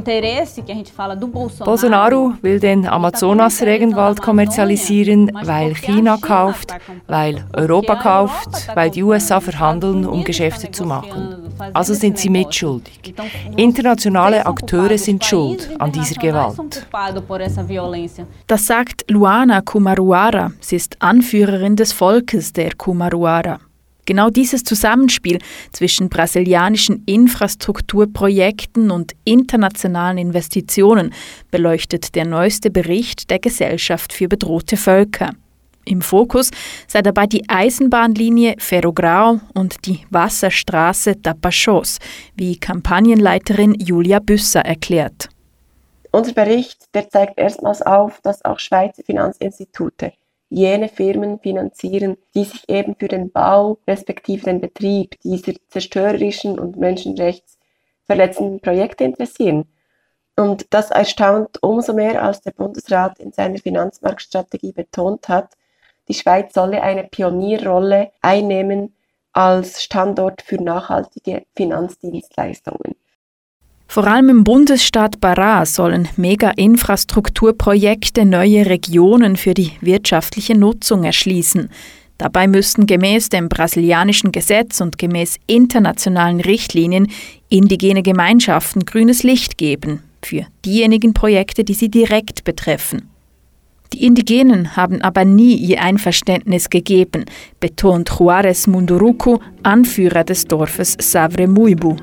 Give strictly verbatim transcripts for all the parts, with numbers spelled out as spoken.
Bolsonaro will den Amazonas-Regenwald kommerzialisieren, weil China kauft, weil Europa kauft, weil die U S A verhandeln, um Geschäfte zu machen. Also sind sie mitschuldig. Internationale Akteure sind schuld an dieser Gewalt. Das sagt Luana Kumaruara. Sie ist Anführerin des Volkes der Kumaruara. Genau dieses Zusammenspiel zwischen brasilianischen Infrastrukturprojekten und internationalen Investitionen beleuchtet der neueste Bericht der Gesellschaft für bedrohte Völker. Im Fokus sei dabei die Eisenbahnlinie Ferrogrão und die Wasserstraße Tapachós, wie Kampagnenleiterin Julia Büsser erklärt. Unser Bericht der zeigt erstmals auf, dass auch Schweizer Finanzinstitute jene Firmen finanzieren, die sich eben für den Bau respektive den Betrieb dieser zerstörerischen und menschenrechtsverletzenden Projekte interessieren. Und das erstaunt umso mehr, als der Bundesrat in seiner Finanzmarktstrategie betont hat, die Schweiz solle eine Pionierrolle einnehmen als Standort für nachhaltige Finanzdienstleistungen. Vor allem im Bundesstaat Pará sollen Mega-Infrastrukturprojekte neue Regionen für die wirtschaftliche Nutzung erschließen. Dabei müssten gemäß dem brasilianischen Gesetz und gemäß internationalen Richtlinien indigene Gemeinschaften grünes Licht geben für diejenigen Projekte, die sie direkt betreffen. Die Indigenen haben aber nie ihr Einverständnis gegeben, betont Juarez Munduruku, Anführer des Dorfes Savremuibu.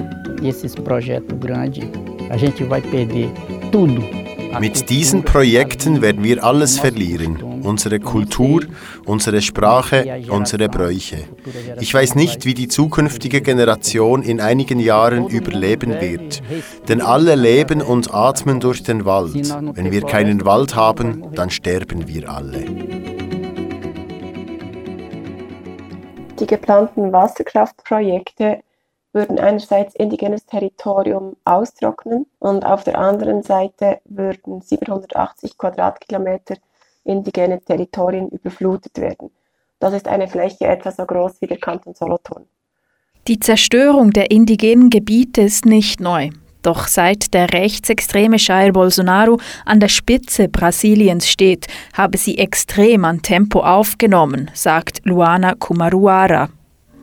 Mit diesen Projekten werden wir alles verlieren. Unsere Kultur, unsere Sprache, unsere Bräuche. Ich weiß nicht, wie die zukünftige Generation in einigen Jahren überleben wird. Denn alle leben und atmen durch den Wald. Wenn wir keinen Wald haben, dann sterben wir alle. Die geplanten Wasserkraftprojekte würden einerseits indigenes Territorium austrocknen und auf der anderen Seite würden siebenhundertachtzig Quadratkilometer indigene Territorien überflutet werden. Das ist eine Fläche etwa so groß wie der Kanton Solothurn. Die Zerstörung der indigenen Gebiete ist nicht neu. Doch seit der rechtsextreme Jair Bolsonaro an der Spitze Brasiliens steht, habe sie extrem an Tempo aufgenommen, sagt Luana Kumaruara.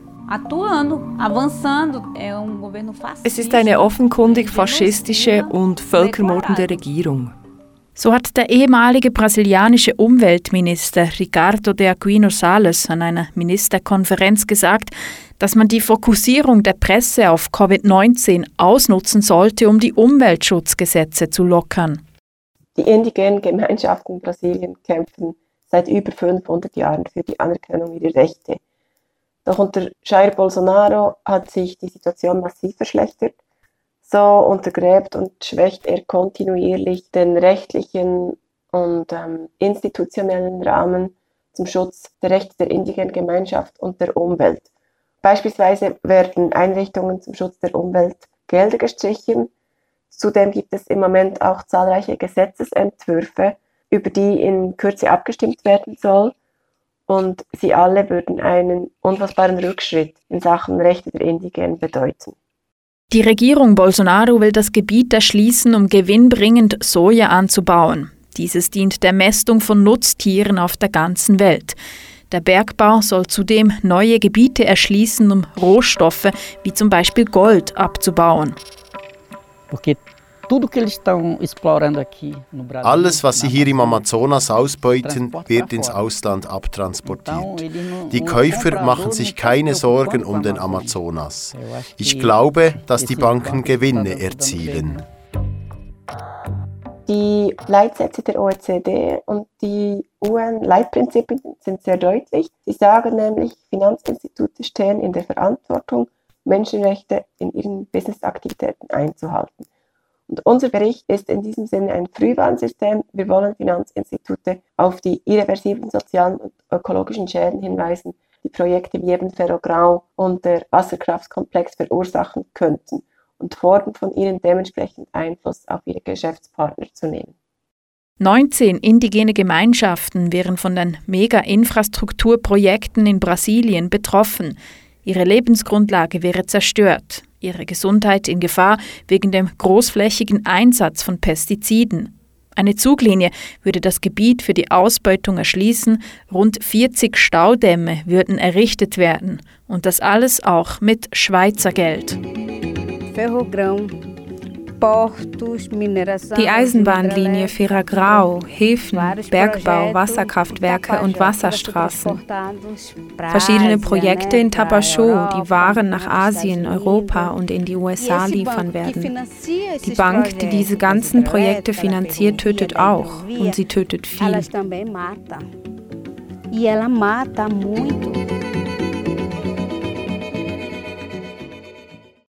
Es ist eine offenkundig faschistische und völkermordende Regierung. So hat der ehemalige brasilianische Umweltminister Ricardo de Aquino Salles an einer Ministerkonferenz gesagt, dass man die Fokussierung der Presse auf Covid neunzehn ausnutzen sollte, um die Umweltschutzgesetze zu lockern. Die indigenen Gemeinschaften in Brasilien kämpfen seit über fünfhundert Jahren für die Anerkennung ihrer Rechte. Doch unter Jair Bolsonaro hat sich die Situation massiv verschlechtert. So untergräbt und schwächt er kontinuierlich den rechtlichen und ähm, institutionellen Rahmen zum Schutz der Rechte der indigenen Gemeinschaft und der Umwelt. Beispielsweise werden Einrichtungen zum Schutz der Umwelt Gelder gestrichen. Zudem gibt es im Moment auch zahlreiche Gesetzesentwürfe, über die in Kürze abgestimmt werden soll. Und sie alle würden einen unfassbaren Rückschritt in Sachen Rechte der Indigenen bedeuten. Die Regierung Bolsonaro will das Gebiet erschließen, um gewinnbringend Soja anzubauen. Dieses dient der Mästung von Nutztieren auf der ganzen Welt. Der Bergbau soll zudem neue Gebiete erschließen, um Rohstoffe wie zum Beispiel Gold abzubauen. Alles, was sie hier im Amazonas ausbeuten, wird ins Ausland abtransportiert. Die Käufer machen sich keine Sorgen um den Amazonas. Ich glaube, dass die Banken Gewinne erzielen. Die Leitsätze der O E C D und die U N-Leitprinzipien sind sehr deutlich. Sie sagen nämlich, Finanzinstitute stehen in der Verantwortung, Menschenrechte in ihren Businessaktivitäten einzuhalten. Und unser Bericht ist in diesem Sinne ein Frühwarnsystem. Wir wollen Finanzinstitute auf die irreversiblen sozialen und ökologischen Schäden hinweisen, die Projekte wie eben Ferrogrão und der Wasserkraftkomplex verursachen könnten und fordern von ihnen dementsprechend Einfluss auf ihre Geschäftspartner zu nehmen. neunzehn indigene Gemeinschaften wären von den Mega-Infrastrukturprojekten in Brasilien betroffen. Ihre Lebensgrundlage wäre zerstört, ihre Gesundheit in Gefahr wegen dem großflächigen Einsatz von Pestiziden. Eine Zuglinie würde das Gebiet für die Ausbeutung erschließen, rund vierzig Staudämme würden errichtet werden und das alles auch mit Schweizer Geld. Die Eisenbahnlinie Ferragrau, Häfen, Bergbau, Wasserkraftwerke und Wasserstraßen. Verschiedene Projekte in Tapachó, die Waren nach Asien, Europa und in die U S A liefern werden. Die Bank, die diese ganzen Projekte finanziert, tötet auch. Und sie tötet viel. E ela mata muito.